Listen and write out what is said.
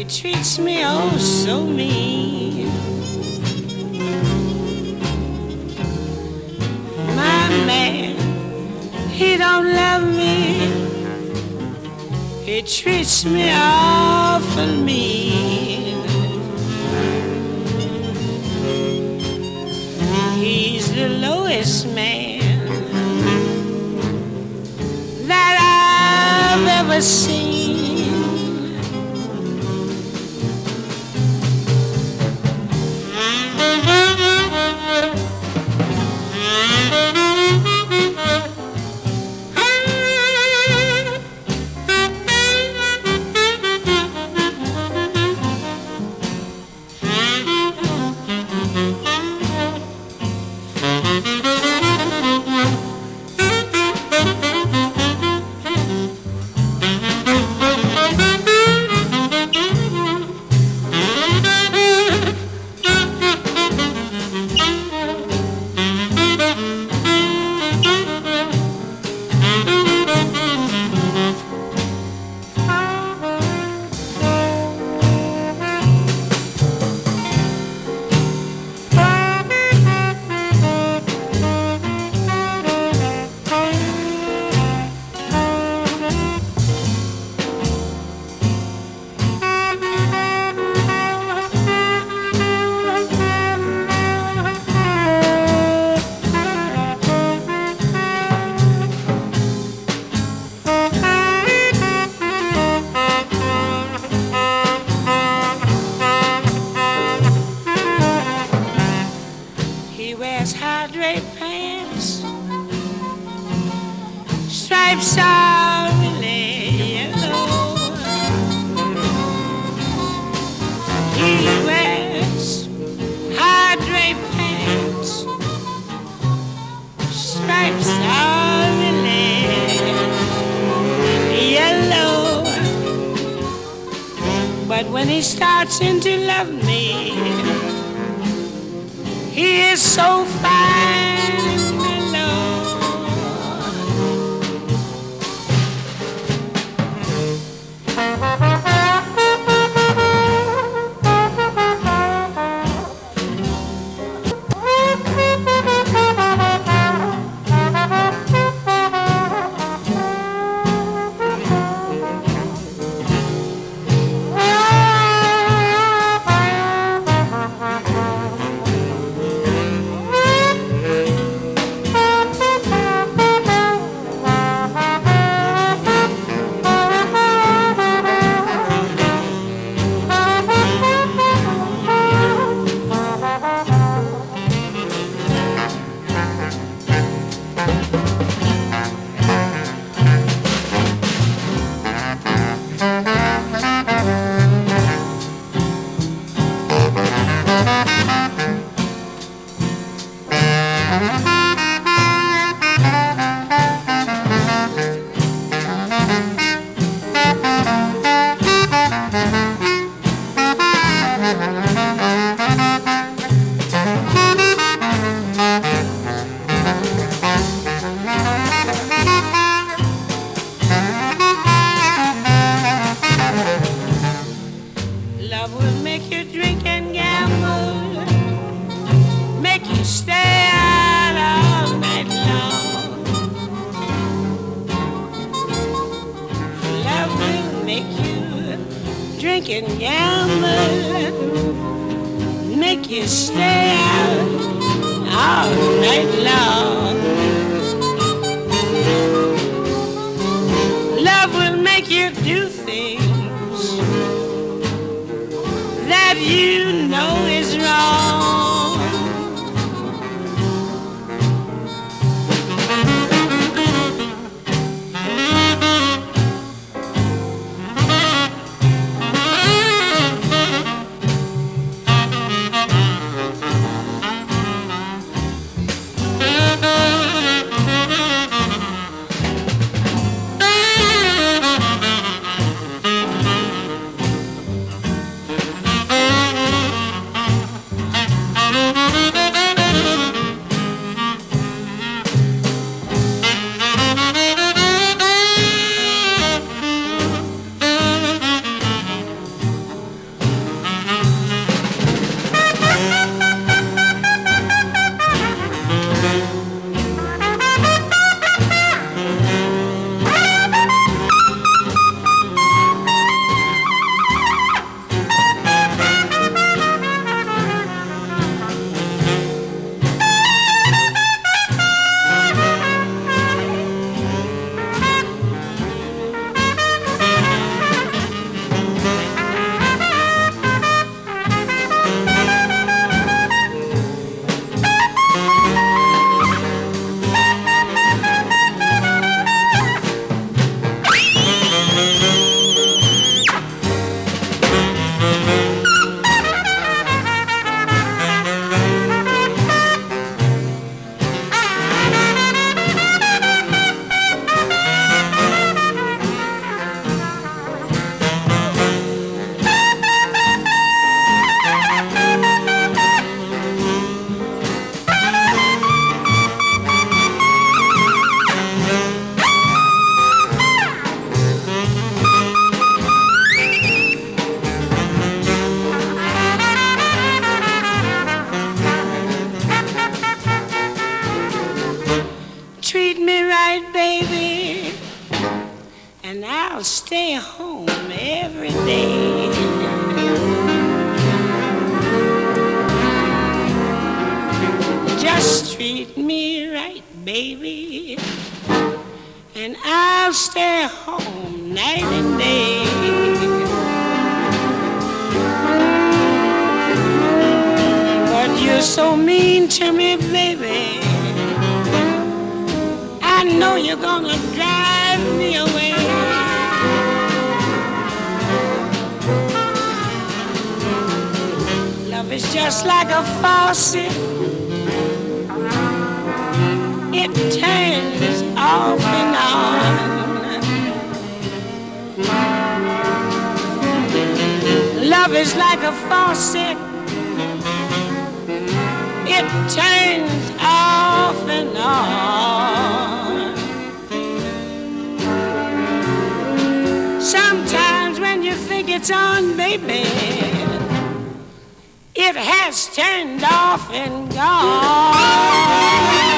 He treats me oh so mean. My man, he don't love me. He treats me awful mean. He's the lowest man that I've ever seen. Stripes are really yellow. He wears high draped pants. Stripes are really yellow. But when he starts in to love me, he is so fine. Love will make you drink and gamble, make you stay out all night long. Love will make you drink and gamble, make you stay out all night long. Love will make you do things that you know is wrong. stay home every day. Just treat me right, baby, and I'll stay home night and day. But you're so mean to me, baby, I know you're gonna drive me away. Love is just like a faucet, it turns off and on. Love is like a faucet, it turns off and on. Sometimes when you think it's on, baby, it has turned off and gone.